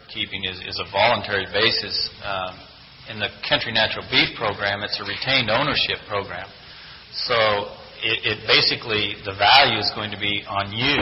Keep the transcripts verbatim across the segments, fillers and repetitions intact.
keeping is, is a voluntary basis. Um, in the Country Natural Beef program, it's a retained ownership program. So it, it basically, the value is going to be on you.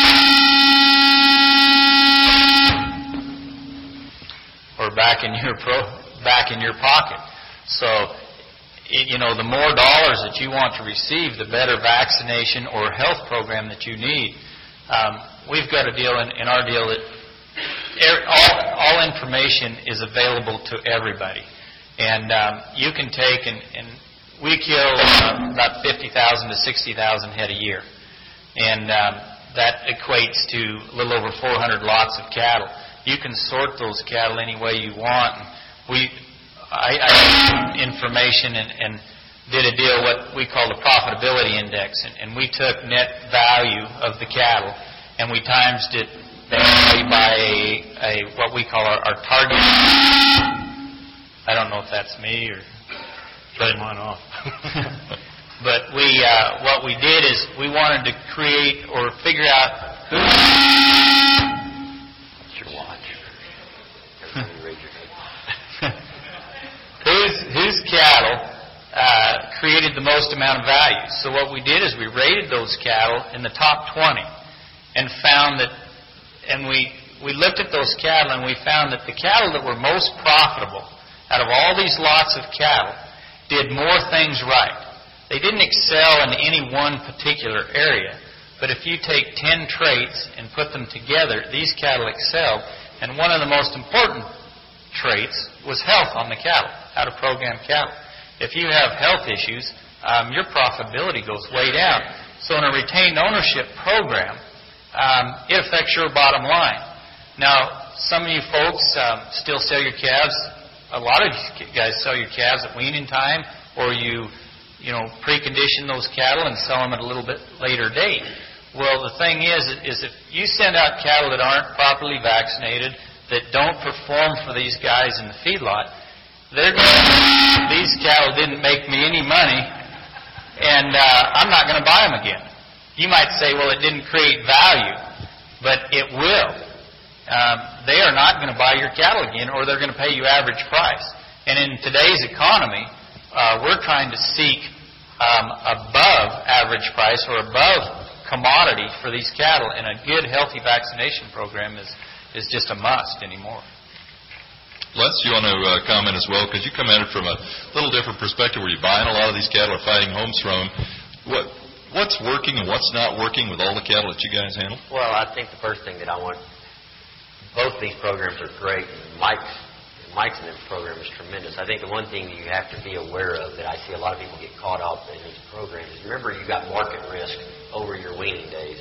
Or back in your pro, back in your pocket. So, it, you know, the more dollars that you want to receive, the better vaccination or health program that you need. Um, we've got a deal in, in our deal that er, all, all information is available to everybody. And um, you can take, and, and we kill uh, about fifty thousand to sixty thousand head a year. And um, that equates to a little over four hundred lots of cattle. You can sort those cattle any way you want. And we, I, I had information and, and did a deal what we call the profitability index, and, and we took net value of the cattle and we times it by a, a what we call our, our target. I don't know if that's me or turn mine off. But we, uh, what we did is we wanted to create or figure out who. whose, whose cattle uh, created the most amount of value. So what we did is we rated those cattle in the top twenty and found that, and we, we looked at those cattle and we found that the cattle that were most profitable out of all these lots of cattle did more things right. They didn't excel in any one particular area, but if you take ten traits and put them together, these cattle excelled. And one of the most important traits was health on the cattle, how to program cattle. If you have health issues, um, your profitability goes way down. So in a retained ownership program, um, it affects your bottom line. Now, some of you folks um, still sell your calves. A lot of you guys sell your calves at weaning time, or you, you know, precondition those cattle and sell them at a little bit later date. Well, the thing is, is if you send out cattle that aren't properly vaccinated, that don't perform for these guys in the feedlot, they're, these cattle didn't make me any money, and uh, I'm not going to buy them again. You might say, well, it didn't create value, but it will. Um, they are not going to buy your cattle again, or they're going to pay you average price. And in today's economy, uh, we're trying to seek um, above average price or above commodity for these cattle, and a good, healthy vaccination program is, is just a must anymore. Les, you want to uh, comment as well, because you come at it from a little different perspective where you're buying a lot of these cattle or fighting homes from. What, what's working and what's not working with all the cattle that you guys handle? Well, I think the first thing that I want, both these programs are great. Mike's, Mike's in this program is tremendous. I think the one thing that you have to be aware of that I see a lot of people get caught up in these programs is, remember, you got market risk over your weaning days.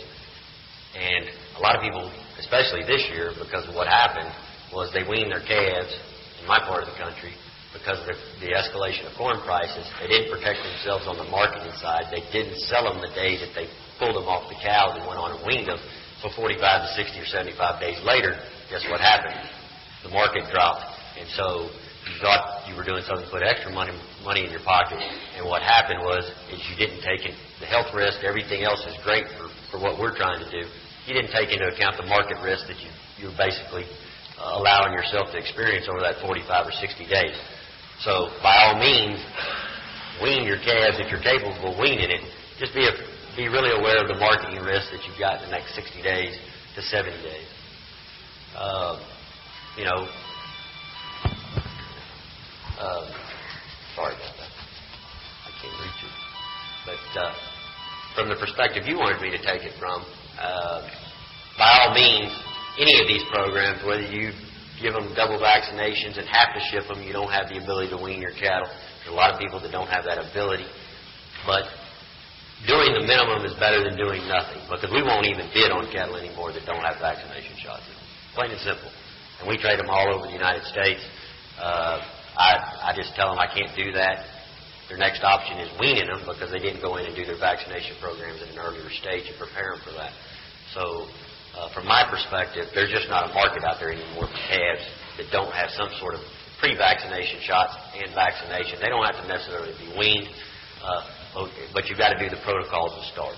And a lot of people, especially this year, because of what happened, was they weaned their calves in my part of the country because of the, the escalation of corn prices. They didn't protect themselves on the marketing side. They didn't sell them the day that they pulled them off the cows and went on and weaned them. So forty-five to sixty or seventy-five days later, guess what happened? The market dropped. And so you thought you were doing something to put extra money money in your pocket. And what happened was is you didn't take in the health risk. Everything else is great for, for what we're trying to do. You didn't take into account the market risk that you, you were basically uh, allowing yourself to experience over that forty-five or sixty days. So by all means, wean your calves if you're capable of weaning it. Just be a, be really aware of the marketing risk that you've got in the next sixty days to seventy days. Uh, you know, Uh, sorry about that. I can't reach it. But uh, from the perspective you wanted me to take it from, uh, by all means, any of these programs, whether you give them double vaccinations and have to ship them, you don't have the ability to wean your cattle. There's a lot of people that don't have that ability. But doing the minimum is better than doing nothing, because we won't even bid on cattle anymore that don't have vaccination shots. Plain and simple. And we trade them all over the United States. Uh, I, I just tell them I can't do that. Their next option is weaning them because they didn't go in and do their vaccination programs at an earlier stage and prepare them for that. So uh, from my perspective, there's just not a market out there anymore for calves that don't have some sort of pre-vaccination shots and vaccination. They don't have to necessarily be weaned, uh, but you've got to do the protocols to start.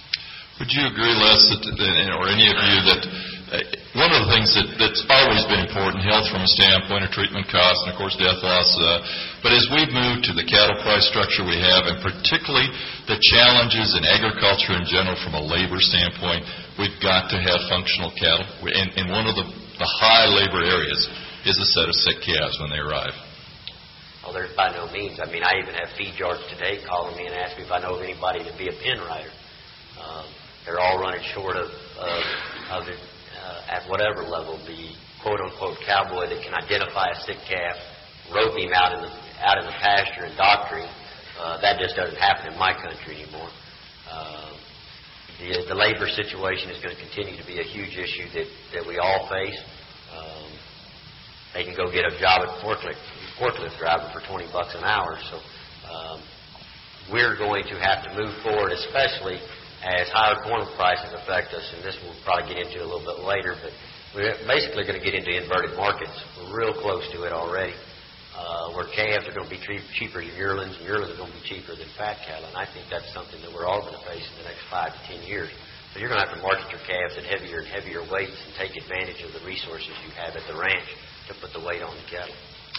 Would you agree, Les, that, or any of you, that uh, one of the things that, that's always been health from a standpoint of treatment costs and, of course, death loss. Uh, but as we've moved to the cattle price structure we have, and particularly the challenges in agriculture in general from a labor standpoint, we've got to have functional cattle. And, and one of the, the high labor areas is a set of sick calves when they arrive. Well, there's by no means. I mean, I even have feed yards today calling me and asking me if I know of anybody to be a pen writer. Um, they're all running short of, of, of it, uh, at whatever level. The quote-unquote cowboy that can identify a sick calf, rope him out in the out in the pasture and doctor him. Uh, that just doesn't happen in my country anymore. Uh, the, the labor situation is going to continue to be a huge issue that, that we all face. Um, they can go get a job at forklift forklift driver for twenty bucks an hour. So um, we're going to have to move forward, especially as higher corn prices affect us, and this we'll probably get into a little bit later, but we're basically going to get into inverted markets. We're real close to it already, uh, where calves are going to be tre- cheaper than yearlings, and yearlings are going to be cheaper than fat cattle, and I think that's something that we're all going to face in the next five to ten years. So you're going to have to market your calves at heavier and heavier weights and take advantage of the resources you have at the ranch to put the weight on the cattle.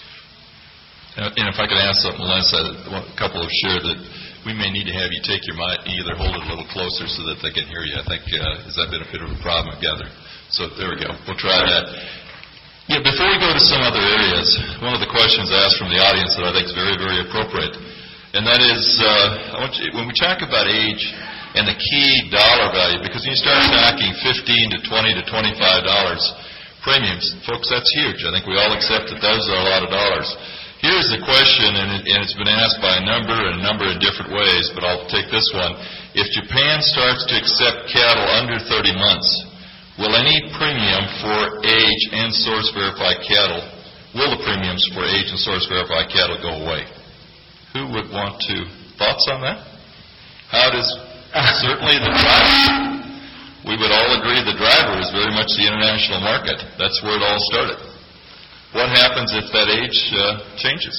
Uh, and if I could ask something, Les, uh, a couple have shared that we may need to have you take your mic, either hold it a little closer so that they can hear you. I think, uh, has that been a bit of a problem, I gather? So there we go. We'll try that. Yeah, before we go to some other areas, one of the questions asked from the audience that I think is very, very appropriate, and that is, uh, I want you, when we talk about age and the key dollar value, because when you start talking fifteen to twenty to twenty-five dollars premiums, folks, that's huge. I think we all accept that those are a lot of dollars. Here's the question, and, it, and it's been asked by a number and a number in different ways, but I'll take this one. If Japan starts to accept cattle under thirty months, will any premium for age and source-verified cattle, will the premiums for age and source-verified cattle go away? Who would want to, thoughts on that? How does, certainly the driver, we would all agree the driver is very much the international market. That's where it all started. What happens if that age uh, changes?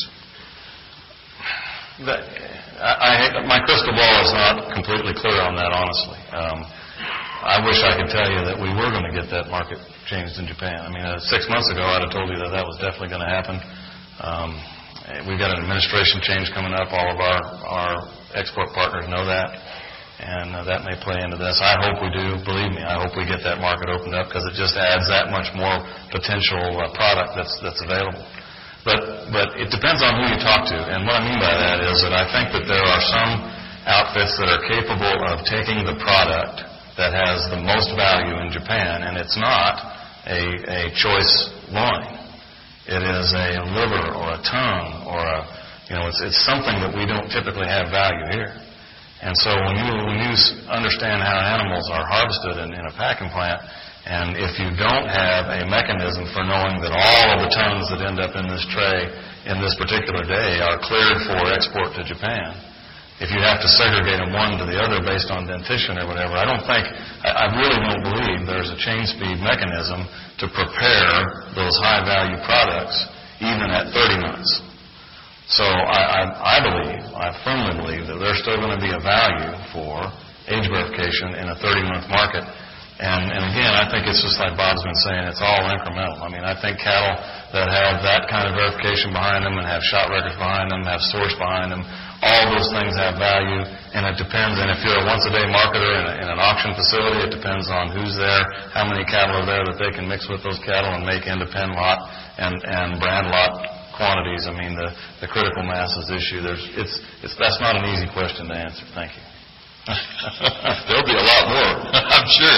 That, I, I, my crystal ball is not completely clear on that, honestly. Um, I wish I could tell you that we were going to get that market changed in Japan. I mean, uh, six months ago, I'd have told you that that was definitely going to happen. Um, we've got an administration change coming up. All of our, our export partners know that, and uh, that may play into this. I hope we do. Believe me, I hope we get that market opened up because it just adds that much more potential uh, product that's that's available. But but it depends on who you talk to, and what I mean by that is that I think that there are some outfits that are capable of taking the product that has the most value in Japan, and it's not a, a choice loin. It is a liver or a tongue or a, you know, it's it's something that we don't typically have value here. And so when you when you understand how animals are harvested in, in a packing plant, and if you don't have a mechanism for knowing that all of the tons that end up in this tray in this particular day are cleared for export to Japan, if you have to segregate them one to the other based on dentition or whatever, I don't think, I, I really don't believe there's a chain speed mechanism to prepare those high-value products even at thirty months. So I, I, I believe, I firmly believe that there's still going to be a value for age verification in a thirty-month market. And, and again, I think it's just like Bob's been saying, it's all incremental. I mean, I think cattle that have that kind of verification behind them and have shot records behind them, have source behind them, all those things have value, and it depends. And if you're a once-a-day marketer in, a, in an auction facility, it depends on who's there, how many cattle are there that they can mix with those cattle and make independent lot and, and brand lot quantities. I mean, the, the critical masses issue, there's, it's, it's, that's not an easy question to answer. Thank you. There'll be a lot more, I'm sure.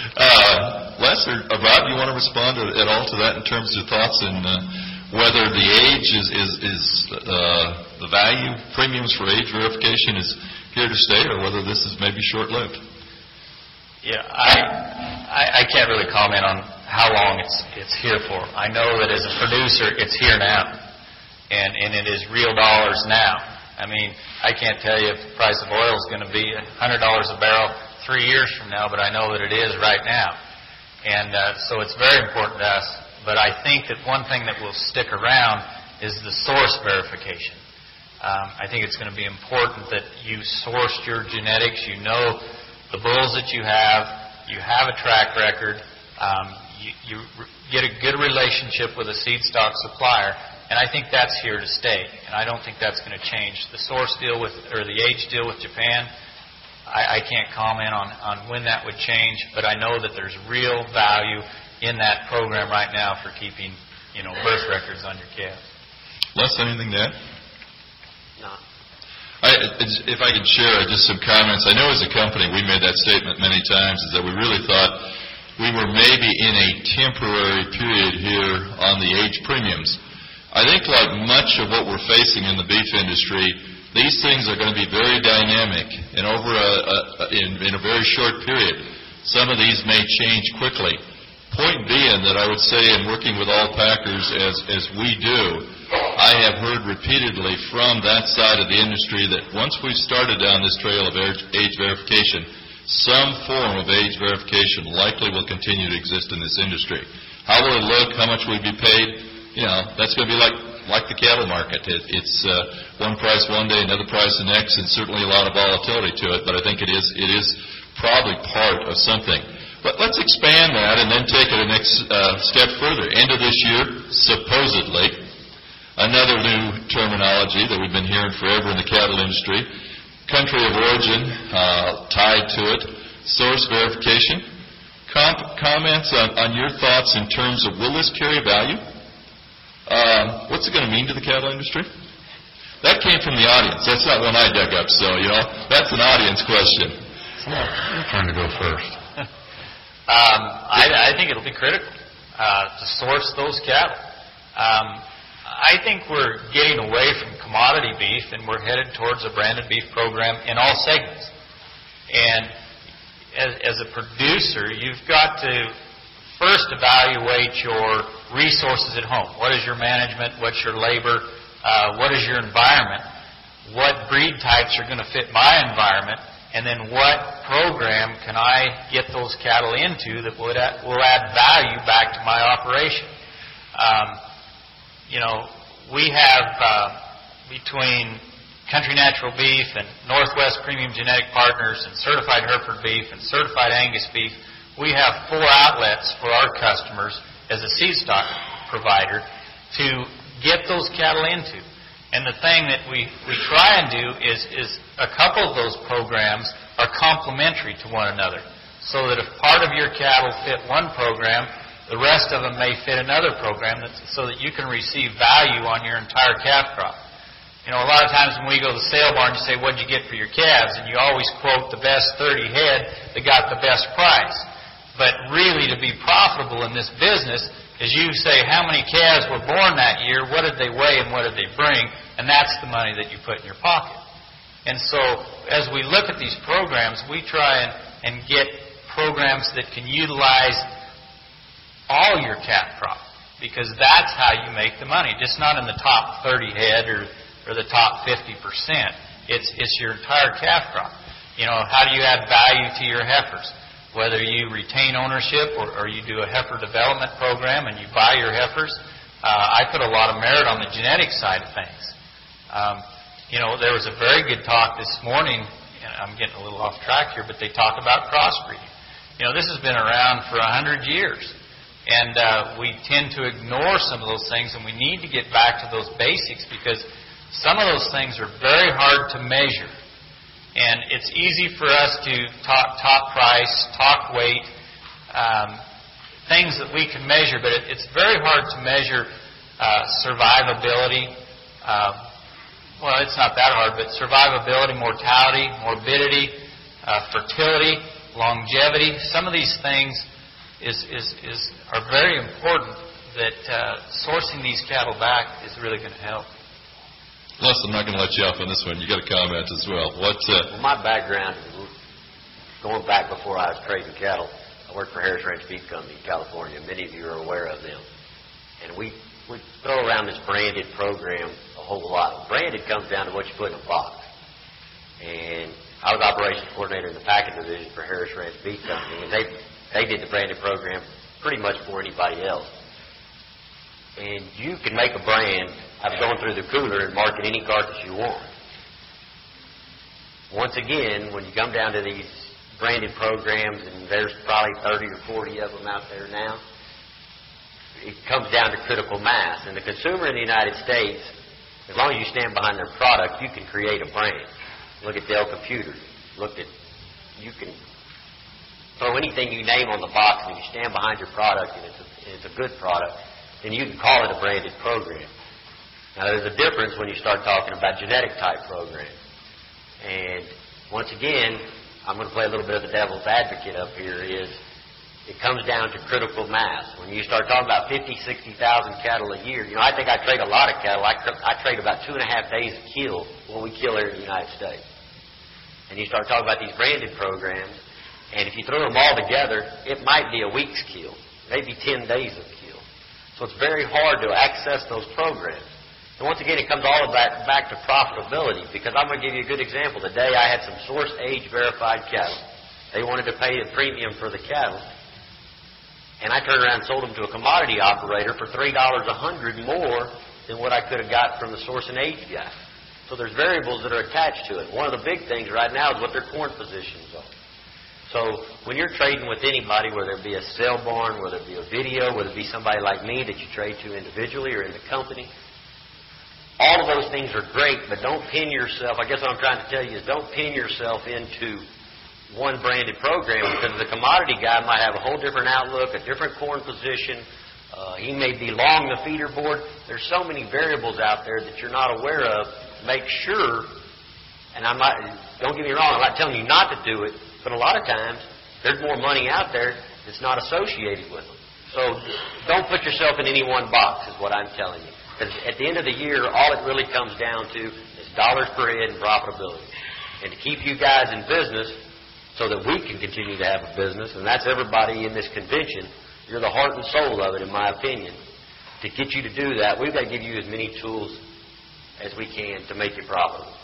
Uh, Les or uh, Bob, you want to respond to, at all to that in terms of thoughts and uh, whether the age is, is, is uh, the value, premiums for age verification is here to stay, or whether this is maybe short-lived? Yeah, I, I I can't really comment on how long it's it's here for. I know that as a producer, it's here now, and and it is real dollars now. I mean, I can't tell you if the price of oil is going to be one hundred dollars a barrel three years from now, but I know that it is right now. And uh, so it's very important to us. But I think that one thing that will stick around is the source verification. Um, I think it's going to be important that you sourced your genetics, you know the bulls that you have, you have a track record, um, you, you r- get a good relationship with a seed stock supplier, and I think that's here to stay. And I don't think that's going to change. The source deal with, or the age deal with Japan, I, I can't comment on, on when that would change, but I know that there's real value in that program right now for keeping, you know, birth records on your calves. Les, anything to add? No. I, if I could share just some comments. I know as a company we made that statement many times, is that we really thought we were maybe in a temporary period here on the age premiums. I think like much of what we're facing in the beef industry, these things are going to be very dynamic, and over a, a, in, in a very short period, some of these may change quickly. Point being that I would say in working with all packers as, as we do, I have heard repeatedly from that side of the industry that once we've started down this trail of age, age verification, some form of age verification likely will continue to exist in this industry. How will it look? How much will we be paid? You know, that's going to be like like the cattle market. It, it's uh, one price one day, another price the next, and certainly a lot of volatility to it, but I think it is it is probably part of something. But let's expand that and then take it a next uh, step further. End of this year, supposedly, another new terminology that we've been hearing forever in the cattle industry, country of origin uh, tied to it, source verification. Com- comments on, on your thoughts in terms of will this carry value? Um, what's it going to mean to the cattle industry? That came from the audience. That's not one I dug up, so, you know, that's an audience question. You're trying to go first. Um, I, I think it'll be critical uh, to source those cattle. Um, I think we're getting away from commodity beef, and we're headed towards a branded beef program in all segments. And as, as a producer, you've got to first evaluate your resources at home. What is your management? What's your labor? Uh, what is your environment? What breed types are going to fit my environment? And then what program can I get those cattle into that would add, will add value back to my operation? Um, you know, we have uh, between Country Natural Beef and Northwest Premium Genetic Partners and Certified Hereford Beef and Certified Angus Beef, we have four outlets for our customers as a seed stock provider to get those cattle into. And the thing that we, we try and do is, is a couple of those programs are complementary to one another. So that if part of your cattle fit one program, the rest of them may fit another program, that's, so that you can receive value on your entire calf crop. You know, a lot of times when we go to the sale barn, you say, what'd you get for your calves? And you always quote the best thirty head that got the best price. But really, to be profitable in this business is you say how many calves were born that year, what did they weigh, and what did they bring, and that's the money that you put in your pocket. And so as we look at these programs, we try and, and get programs that can utilize all your calf crop, because that's how you make the money, just not in the top thirty head or, or the top fifty percent. It's, it's your entire calf crop. You know, how do you add value to your heifers? Whether you retain ownership or, or you do a heifer development program and you buy your heifers, uh, I put a lot of merit on the genetic side of things. Um, you know, there was a very good talk this morning, and I'm getting a little off track here, but they talk about crossbreeding. You know, this has been around for a hundred years, and uh, we tend to ignore some of those things, and we need to get back to those basics because some of those things are very hard to measure. And it's easy for us to talk top price, talk weight, um, things that we can measure, but it, it's very hard to measure uh, survivability. Uh, well, it's not that hard, but survivability, mortality, morbidity, uh, fertility, longevity. Some of these things is, is, is are very important that uh, sourcing these cattle back is really going to help. Les, I'm not going to let you off on this one. You got a comment as well. What? Uh... Well, my background, going back before I was trading cattle, I worked for Harris Ranch Beef Company in California. Many of you are aware of them. And we, we throw around this branded program a whole lot. Branded comes down to what you put in a box. And I was operations coordinator in the packing division for Harris Ranch Beef Company, and they, they did the branded program pretty much before anybody else. And you can make a brand of going through the cooler and market any carcass you want. Once again, when you come down to these branded programs, and there's probably thirty or forty of them out there now, it comes down to critical mass. And the consumer in the United States, as long as you stand behind their product, you can create a brand. Look at Dell Computers. Look at, you can throw anything you name on the box, and if you stand behind your product and it's a, and it's a good product, then you can call it a branded program. Now, there's a difference when you start talking about genetic type programs. And once again, I'm going to play a little bit of the devil's advocate up here, is it comes down to critical mass. When you start talking about fifty, sixty thousand cattle a year, you know, I think I trade a lot of cattle. I, I trade about two and a half days to kill what we kill here in the United States. And you start talking about these branded programs, and if you throw them all together, it might be a week's kill, maybe ten days of kill. So it's very hard to access those programs. And once again, it comes all back, back to profitability, because I'm going to give you a good example. Today I had some source age verified cattle. They wanted to pay a premium for the cattle, and I turned around and sold them to a commodity operator for three dollars a hundred more than what I could have got from the source and age guy. So there's variables that are attached to it. One of the big things right now is what their corn positions are. So when you're trading with anybody, whether it be a sale barn, whether it be a video, whether it be somebody like me that you trade to individually or in the company, all of those things are great, but don't pin yourself. I guess what I'm trying to tell you is don't pin yourself into one branded program, because the commodity guy might have a whole different outlook, a different corn position. Uh, he may be long the feeder board. There's so many variables out there that you're not aware of. Make sure, and I'm not, don't get me wrong, I'm not telling you not to do it, but a lot of times there's more money out there that's not associated with them. So don't put yourself in any one box is what I'm telling you. Because at the end of the year, all it really comes down to is dollars per head and profitability. And to keep you guys in business so that we can continue to have a business, and that's everybody in this convention, you're the heart and soul of it, in my opinion. To get you to do that, we've got to give you as many tools as we can to make you profitable.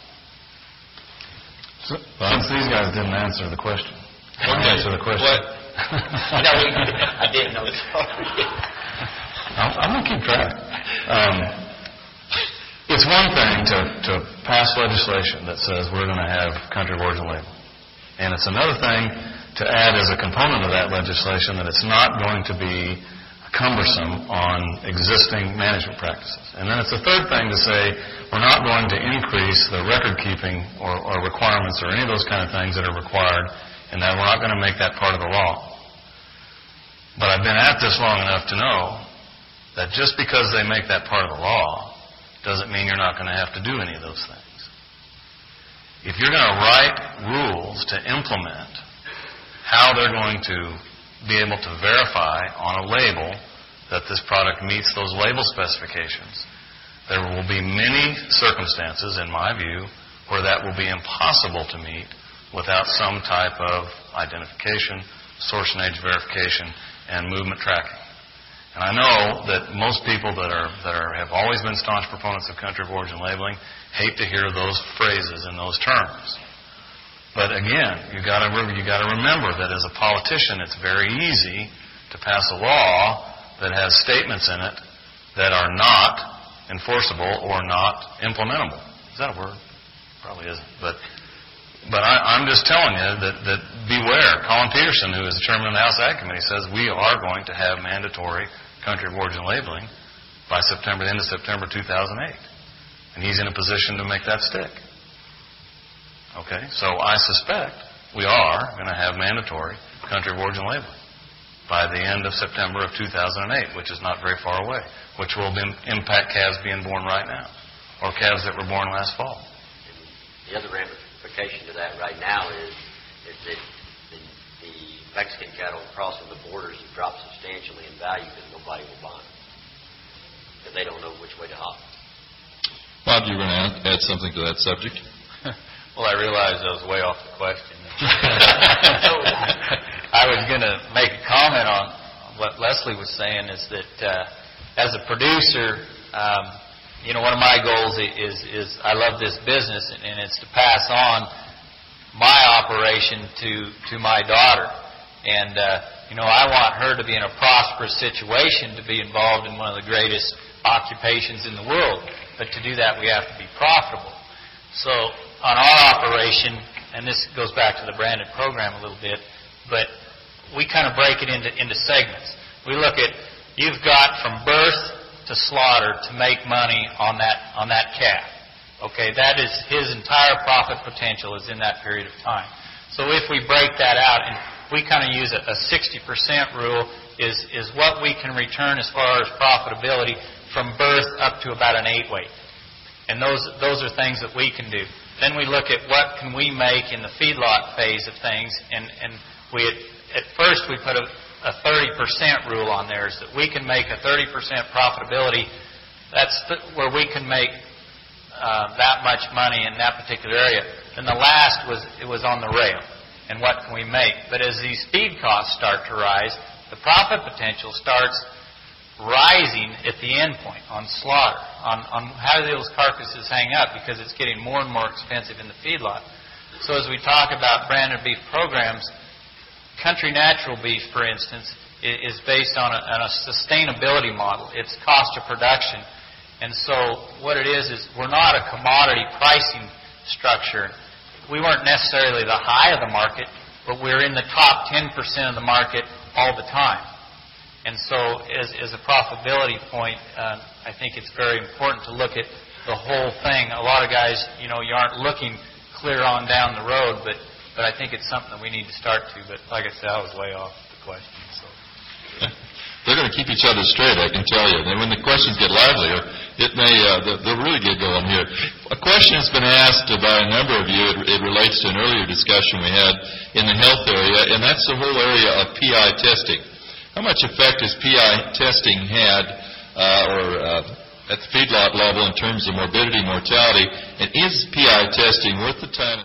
So, since these guys didn't answer the question, I'll Okay. answer the question. What? No, we, I didn't know. Sorry. I'm, I'm going to keep track. Um, it's one thing to, to pass legislation that says we're going to have country of origin label. And it's another thing to add as a component of that legislation that it's not going to be cumbersome on existing management practices. And then it's a third thing to say we're not going to increase the record keeping or, or requirements or any of those kind of things that are required, and that we're not going to make that part of the law. But I've been at this long enough to know that just because they make that part of the law doesn't mean you're not going to have to do any of those things. If you're going to write rules to implement how they're going to be able to verify on a label that this product meets those label specifications, there will be many circumstances, in my view, where that will be impossible to meet without some type of identification, source and age verification, and movement tracking. And I know that most people that are that are have always been staunch proponents of country of origin labeling hate to hear those phrases and those terms. But again, you got to you got to remember that as a politician, it's very easy to pass a law that has statements in it that are not enforceable or not implementable. Is that a word? Probably isn't. But but I, I'm just telling you that, that beware. Colin Peterson, who is the chairman of the House Ag Committee, says we are going to have mandatory country of origin labeling by September, the end of September two thousand eight. And he's in a position to make that stick. Okay? So I suspect we are going to have mandatory country of origin labeling by the end of September of two thousand eight, which is not very far away, which will impact calves being born right now or calves that were born last fall. The other ramification to that right now is, is that the, the Mexican cattle crossing the borders have dropped substantially in value because nobody will buy them. Because they don't know which way to hop. Bob, you were going to add something to that subject? Well, I realized I was way off the question. I was going to make a comment on what Leslie was saying, is that uh, as a producer, um, you know, one of my goals is, is I love this business, and, and it's to pass on my operation to, to my daughter. And, uh, you know, I want her to be in a prosperous situation, to be involved in one of the greatest occupations in the world. But to do that, we have to be profitable. So on our operation, and this goes back to the branded program a little bit, but we kind of break it into, into segments. We look at you've got from birth to slaughter to make money on that on that calf. Okay, that is his entire profit potential is in that period of time. So if we break that out, and we kind of use a, a sixty percent rule, is is what we can return as far as profitability from birth up to about an eight weight. And those those are things that we can do. Then we look at what can we make in the feedlot phase of things, and, and we at, at first we put a, a thirty percent rule on there, is that we can make a thirty percent profitability. That's th- where we can make uh, that much money in that particular area. Then the last was it was on the rail, and what can we make? But as these feed costs start to rise, the profit potential starts rising at the end point on slaughter, on, on how those carcasses hang up, because it's getting more and more expensive in the feedlot. So as we talk about branded beef programs, Country Natural Beef, for instance, is based on a, on a sustainability model. It's cost of production. And so what it is is we're not a commodity pricing structure. We weren't necessarily the high of the market, but we're in the top ten percent of the market all the time. And so as, as a profitability point, uh, I think it's very important to look at the whole thing. A lot of guys, you know, you aren't looking clear on down the road, but, but I think it's something that we need to start to. But like I said, I was way off the question. So. They're going to keep each other straight, I can tell you. And when the questions get livelier, it may uh, they'll really get going here. A question has been asked by a number of you. It, it relates to an earlier discussion we had in the health area, and that's the whole area of P I testing. How much effect has P I testing had uh, or uh, at the feedlot level in terms of morbidity, mortality, and is P I testing worth the time?